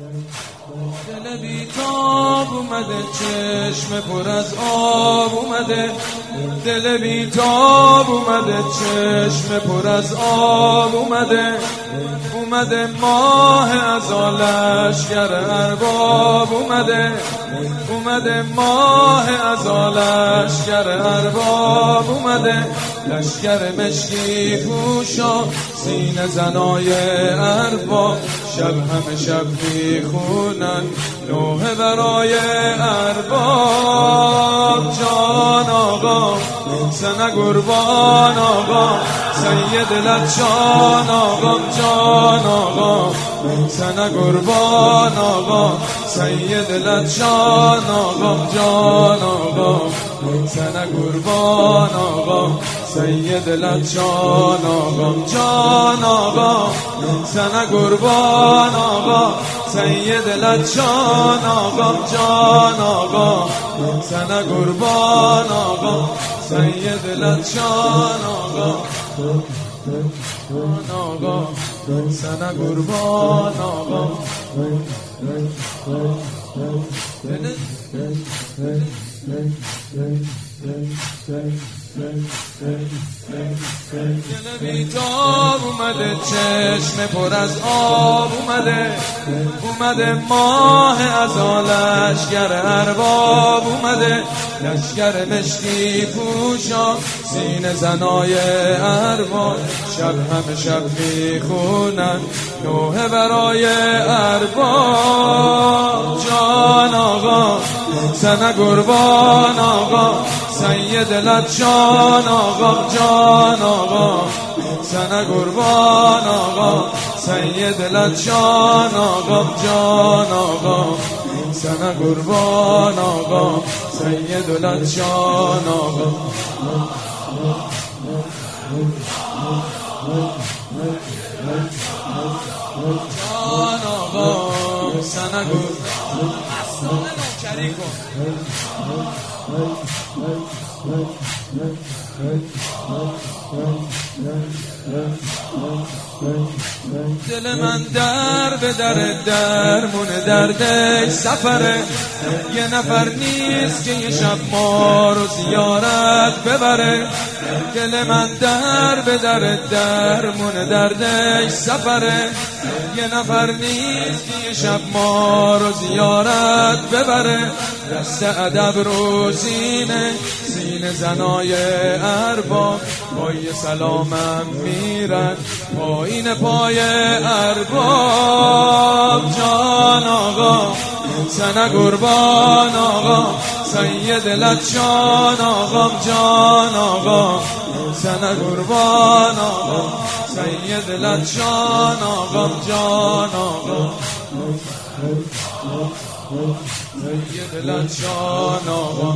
دل بیتاب اومده، چشم پر از آب اومده. دل بیتاب اومده، چشم پر از آب اومده. اومده ماه از لشکر ارباب اومده. اومده ماه از لشکر ارباب اومده. لشکر مشکی پوشا، سینه زنای ارباب. شب همه شب میخونن نوحه برای ارباب. جان آقا سنه قربان آقا، سید لچان آقا. جان آقا سنه قربان آقا، سید لچان آقا. جان آقا سنه قربان آقا، سید لچان آقا. جان آقا سنه قربان آقا، سید لچان آقا. جان آقا سنه قربان آقا، سید لچان آقا. آقا سنه قربان آقا. دل بیتاب اومده، چشم پر از آب اومده. اومده ماه از لشکر ارباب اومده. لشکر مشکی پوشا، سینه زنای ارباب. شب همه شب میخونن نوحه برای ارباب. جان آقا سنه قربان آقا، سید لچان آقا. جان آقا سنه قربان آقا، سید لچان آقا. جان آقا سنه قربان آقا، سید لچان آقا. جان آقا سنه قربان نوکری کن. دل من در به درمون دردش سفره. یه نفر نیست که یه شب ما رو زیارت ببره. دل من در به درمون دردش سفره. یه نفر نیست که یه شب ما رو زیارت ببره. دست ادب رو سینه زنای ارباب. پای سلامم میرن پایین پای ارباب. جان آقا سنه قربان آقا، سید لچان آقا. جان آقا سنه قربان آقا، سید لچان آقا. جان آقا سید لچان آقا.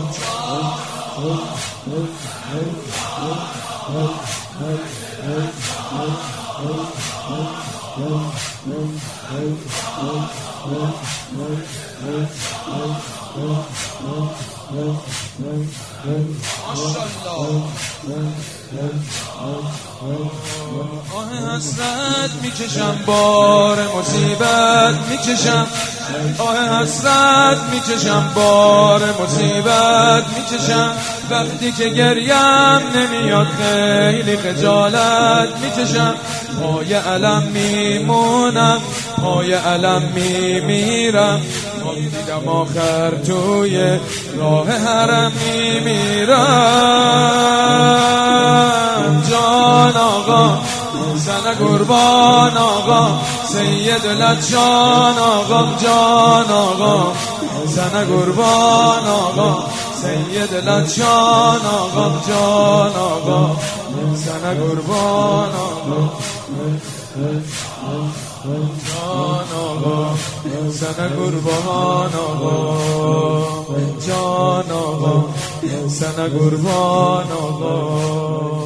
آه حسرت میکشم، بار مصیبت میکشم. آه حسرت میکشم، بار مصیبت میکشم. وقتی که گریم نمیاد خیلی خجالت میکشم. پای علم میمونم، پای علم میمیرم. دیدم آخر توی راه حرم میمیرم. جان آقا سنه قربان آقا، سید لچان آقا. جان آقا سنه قربان آقا، سید لچان آقا. جان آقا سنه قربان آقا. جان آقا سنه قربان آقا. جان آقا سنه قربان آقا.